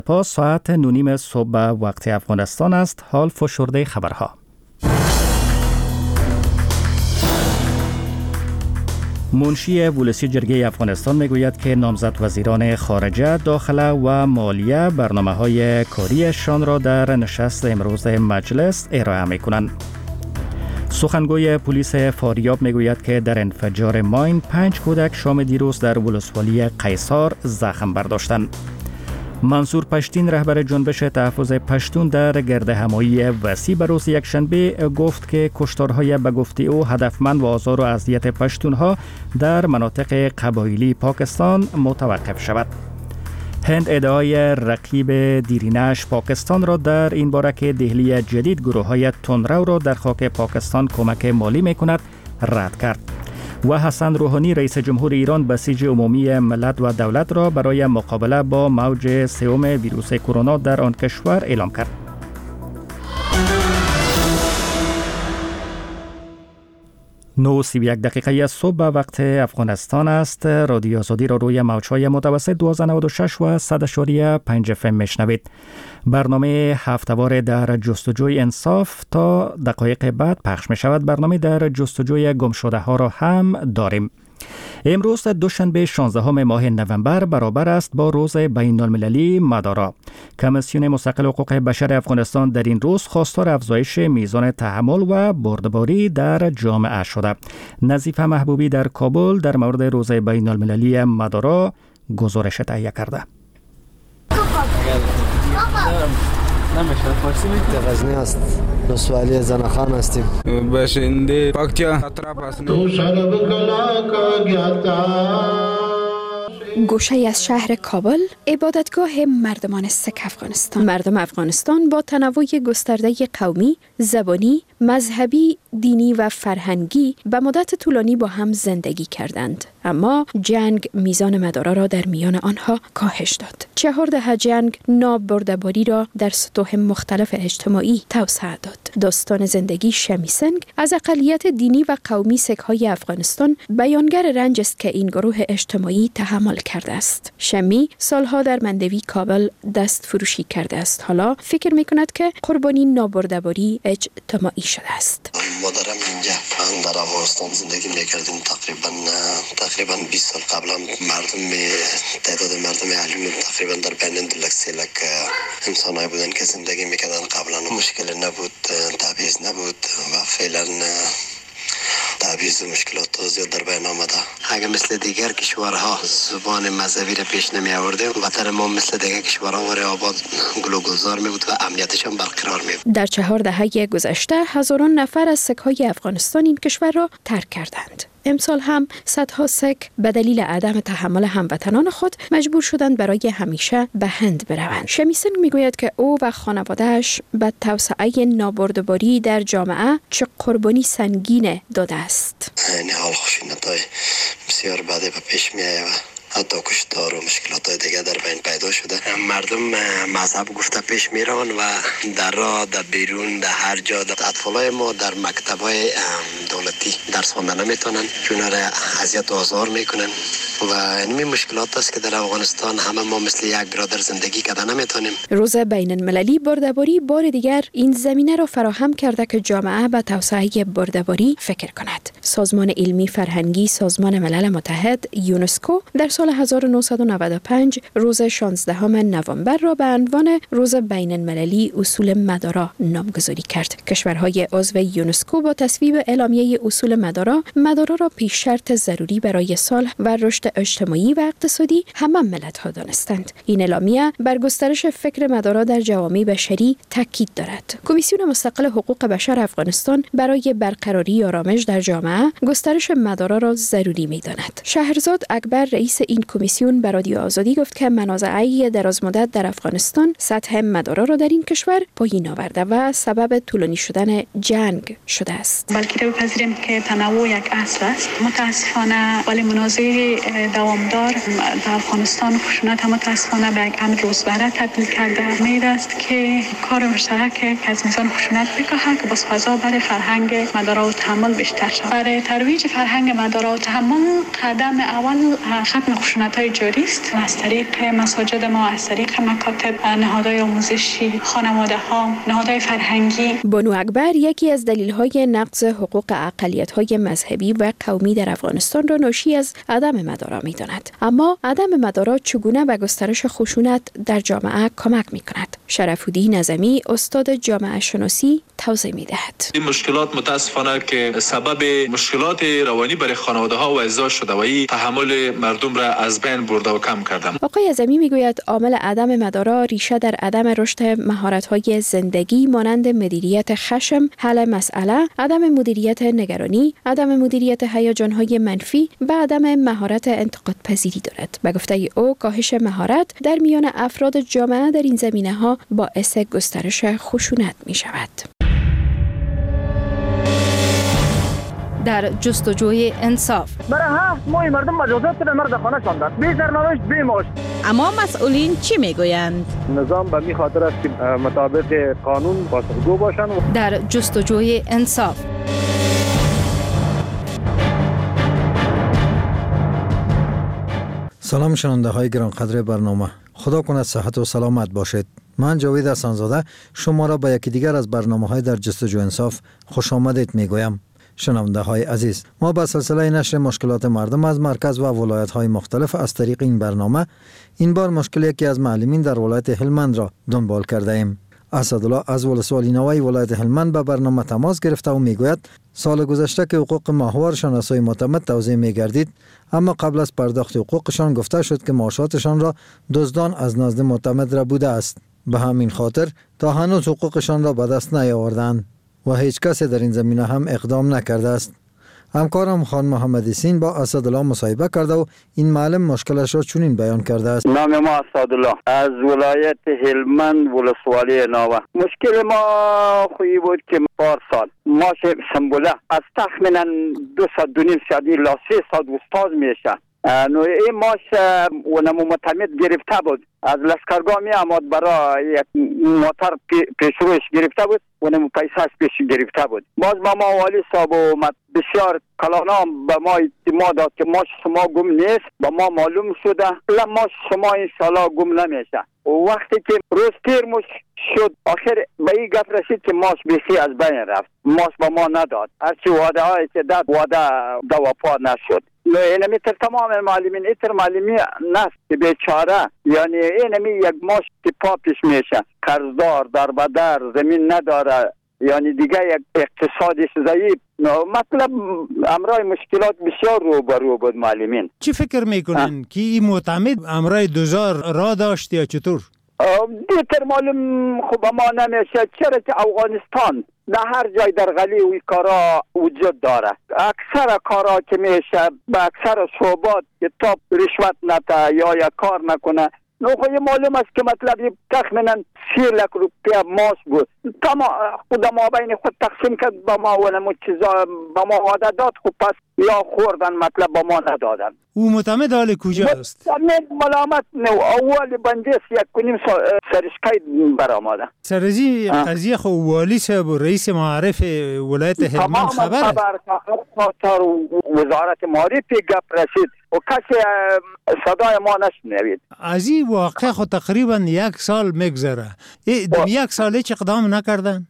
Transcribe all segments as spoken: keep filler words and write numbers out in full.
پا ساعت نونیم صبح وقت افغانستان است. حال فشرده خبرها. منشی ولسی جرگه افغانستان میگوید که نامزد وزیران خارجه، داخله و مالیه برنامه‌های کاریشان را در نشست امروز مجلس ارائه می‌کنند. سخنگوی پلیس فاریاب میگوید که در انفجار ماین پنج کودک شام دیروز در ولسوالی قیصار زخم برداشتند. منصور پشتین رهبر جنبش تحفظ پشتون در گردهمایی وسیع به روز یکشنبه گفت که کشتارهای به گفته او هدفمند و آزار و اذیت پشتونها در مناطق قبایلی پاکستان متوقف شود. هند ادعای رقیب دیرینش پاکستان را در این باره که دهلی جدید گروه‌های تندرو را در خاک پاکستان کمک مالی می‌کند رد کرد. و حسن روحانی رئیس جمهور ایران بسیج عمومی ملت و دولت را برای مقابله با موج سوم ویروس کرونا در آن کشور اعلام کرد. نه و سی و یک دقیقه صبح وقت افغانستان است. رادیو آزادی را روی موج‌های متوسط دویست و نود و شش و صد و پنج اف ام میشنوید. برنامه هفته‌وار در جستجوی انصاف تا دقایق بعد پخش می شود. برنامه در جستجوی گمشده ها را هم داریم. امروز دوشنبه شانزدهم ماه نوامبر برابر است با روز بین المللی مدارا. کمیسیون مستقل حقوق بشر افغانستان در این روز خواستار افزایش میزان تحمل و بردباری در جامعه شده. نظیف محبوبی در کابل در مورد روز بین المللی مدارا گزارش تهیه کرده. نمیشه فارسی میگه غزنی است. نسوالی زنخان هستیم. باشنده پاکتیا اطراف هستیم. تو شرب کلا کا گیتا. گوشه از شهر کابل عبادتگاه مردمان سک افغانستان. مردم افغانستان با تنوع گسترده قومی، زبانی، مذهبی، دینی و فرهنگی به مدت طولانی با هم زندگی کردند. اما جنگ میزان مدارا را در میان آنها کاهش داد. چهار دهه جنگ نابردباری را در سطوح مختلف اجتماعی توسعه داد. داستان زندگی شمی سنگ از اقلیت دینی و قومی سک‌های افغانستان بیانگر رنج است که این گروه اجتماعی تحمل کرده است. شمی سالها در مندوی کابل دست فروشی کرده است. حالا فکر می‌کند که قربانی نابردباری اجتماعی شده است. مادرم اینجا در افغانستان زندگی می‌کردیم تقریبا تقریبا بیست سال قبل مردم تعداد مردم اهلی تقریبا در بین دو لک سه لک انسان‌های بودن که زندگی می‌کردن. قبلا مشکل نبود، تبعیض نبود و فعلا تبعیض و مشکلات زیاد در بین آمده. اگر مثل دیگر کشورها زبان مذهبی را پیش نمی آورده وطن ما مثل دیگر کشورها وری آباد گل و گلزار می بود و امنیتش هم برقرار می بود. در چهار دهه گذشته هزاران نفر از سک‌های افغانستان این کشور را ترک کردند. امسال هم صدها سک به دلیل عدم تحمل هموطنان خود مجبور شدند برای همیشه به هند بروند. شمی سنگ میگوید که او و خانواده‌اش به توسعه نابردباری در جامعه چه قربانی سنگین داده است. این حال خشونت‌های بسیار بعد به پیش می‌آید. حتی کشتار و مشکلات دیگه در بین پیدا شده. مردم مذهب گفته پیش میرن و در راه، در بیرون، در هر جا. در اطفالای ما در مکتبای دولتی درس خواندن نمیتونن چون را اذیت و آزار میکنن و این مشکلات است که در افغانستان همه ما مثل یک برادر زندگی کردن نمیتونیم. روز بین المللی بردباری بار دیگر این زمینه را فراهم کرده که جامعه به توسعه بردباری فکر کند. سازمان علمی فرهنگی سازمان ملل متحد یونسکو در سال هزار و نهصد و نود و پنج روز شانزدهم نوامبر را به عنوان روز بین المللی اصول مدارا نامگذاری کرد. کشورهای عضو یونسکو با تصویب اعلامیه اصول مدارا، مدارا را پیش شرط ضروری برای صلح و رشد اجتماعی و اقتصادی همه ملت‌ها دانستند. این اعلامیه بر گسترش فکر مدارا در جوامع بشری تاکید دارد. کمیسیون مستقل حقوق بشر افغانستان برای برقراری آرامش در جامعه گسترش مدارا را ضروری می‌داند. شهرزاد اکبر رئیس این کمیسیون به رادیو آزادی گفت که منازعه درازمدت در افغانستان سطح مدارا را در این کشور پایین آورده و سبب طولانی شدن جنگ شده است. بلکه بپذیریم که تنوع یک اصل است. متاسفانه ولی منازعه دوامدار در افغانستان خشونت متاسفانه به یک امر روزمره تبدیل کرده. امید است که کار مشترک که از میزان خشونت بکاهد که باز فضا برای فرهنگ مدارا و تحمل بیشتر شود. برای ترویج فرهنگ مدارا و تحمل قدم اول ختم خشونت‌های جاری است. از طریق مساجد ما، از طریق مکاتب، نهادهای آموزشی، خانواده‌ها، نهادهای فرهنگی. بانو اکبر یکی از دلایل نقض حقوق اقلیت‌های مذهبی و قومی در افغانستان را ناشی از عدم مدارا می‌داند. اما عدم مدارا چگونه به گسترش خشونت در جامعه کمک می‌کند؟ شرف‌الدین نظمی استاد جامعه شناسی توضیح می‌دهد. این مشکلات متاسفانه که سبب مشکلات روانی برای خانواده‌ها و اعضا شده و این تحمل مردم را از بین برده و کم کرده. آقای نظمی میگوید عامل عدم مدارا ریشه در عدم رشد مهارت‌های زندگی مانند مدیریت خشم، حل مسئله، عدم مدیریت نگرانی، عدم مدیریت هیجان‌های منفی و عدم مهارت انتقاد پذیری دارد. به گفته او کاهش مهارت در میان افراد جامعه در این زمینه‌ها باعث گسترش خشونت می‌شود. در جستجوی انصاف برای هفت ماه مردم مجازات به مرد خانه شاندند، بی سرنوشت بی معاش. اما مسئولین چی میگویند؟ نظام به می خاطر است که مطابق قانون پاسخگو باشند. در جستجوی انصاف سلام شنونده های گرانقدر برنامه، خدا کند صحت و سلامت باشید. من جاوید حسن‌زاده شما را به یکی دیگر از برنامه های در جستجو انصاف خوش آمدید می گویم. شنونده های عزیز، ما به سلسله نشر مشکلات مردم از مرکز و ولایت های مختلف از طریق این برنامه این بار مشکل یکی از معلمین در ولایت هلمند را دنبال کرده ایم. اسدالله از ولسوالی نوای ولایت هلمند به برنامه تماس گرفته و میگوید سال گذشته که حقوق ماهوارشان از سوی معتمد توزیع میگردید، اما قبل از پرداخت حقوقشان گفته شد که معاشاتشان را دزدان از نزد معتمد را بوده است. به همین خاطر تا هنوز حقوقشان را به دست نیاوردند و هیچ کسی در این زمینه هم اقدام نکرده است. همکارم خان محمد یاسین با اسدالله مصاحبه کرده و این معلم مشکلش را چنین بیان کرده است. نام ما اسدالله از ولایت هلمند ولسوالی ناوه. مشکل ما خویی بود که پارسال ماش سنبوله از تخمینا دو صد و نیم ساعتی لا سه صد استاد میشه. نو این ماش و نمو متمد گرفته بود، از لشکرگاه می آمد برای یک موتر پیشروش گرفته بود و نمو پیسهش پیش گرفته بود. باز با ما والی صاحب اومد بسیار کلانام به ما اعتماد داد که ماش شما گم نیست، با ما معلوم شده لا ماش شما انشالله گم نمیشه. و وقتی که روز تیر مش شد آخر به این گفت رسید که ماش بیخی از بین رفت، ماش با ما نداد، هرچی وعده هایی که داد وعده دوپا نشد. اینمی تر تمام معلمین ایتر معلمی نست که بیچاره، یعنی اینمی یک ماش که پا پیش میشه، قرضدار در بدر زمین نداره، یعنی دیگه یک اقتصادش ضعیف. مطلب امرای مشکلات بسیار رو برو بود معلمین. چی فکر میکنن که این معتمد امرای دوزار را داشت یا چطور؟ دیتر معلوم خوب ما نمیشه، چرا که افغانستان در هر جای در غلی وی کارا وجود داره. اکثر کارا که میشه به اکثر شعبات که تا رشوت نده یا یا کار نکنه، نو خواهی معلوم است که مطلب تخمینا سی لک روپیه ماش بود. تمام خود ما بین خود تقسیم کرد با ما و نمو چیزا با ما وعده داد، خب پس یا خوردن مطلب با ما ندادن. او معتمد حال کجا است؟ معتمد ملامت نو اول بندیس یک کنیم سرشکای برآمده. سرزی قضیه خو والی صاحب و رئیس معارف ولایت هلمند خبره؟ خبر خاطر وزارت معارف گپ رسید و کسی صدای ما نشنوید. از این واقع خود تقریبا یک سال میگذره. در یک سال هیچ اقدام نکردن؟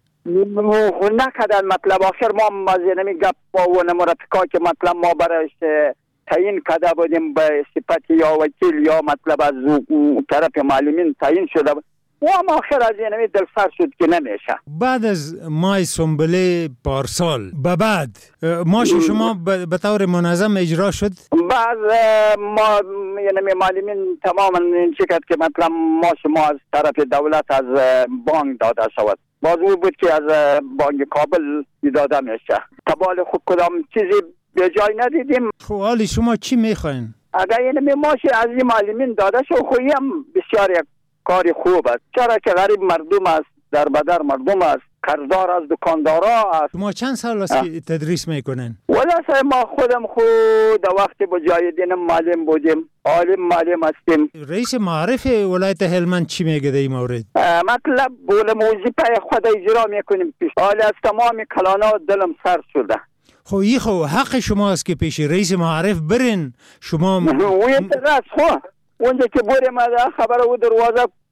نکردن. مطلب آخر ما مزینمی گپ با و نمرتکا که مطلب ما برایش تعیین کرده بودیم به صفت یا وکیل یا مطلب از طرف معلمین تعیین شده بود و ما آخر از اینمی دلسر شد که نمیشه. بعد از ماه سنبله پارسال به بعد ماش شما به طور منظم اجرا شد؟ بعد ما یعنی معلمین تماما این چکت که مطلب ماش ما از طرف دولت از بانک داده شود. باز او بود که از بانک کابل داده میشه. تبال خود کدام چیزی به جای ندیدیم. خب حالی شما چی میخواین؟ اگر یعنی ماش از این معلمین داده شد خویی هم بسیار یک کاری خوب است، چرا که غریب مردم است، در بدر مردم است قرضدار از دکاندارا است. شما چند سال است که تدریس میکنن؟ ولی ما خودم خود در وقت مجاهدین معلم بودیم، عالم معلم هستیم. رئیس معارف ولایت هلمند چی میگه در این مورد؟ مطلب بول وظیفه خود اجرا میکنیم پیش. حال از تمام کلانا دلم سر شده. خو ای خو حق شماست که پیش رئیس معارف برین. شما وی درست خو اونجا که بریم خبر او دروازه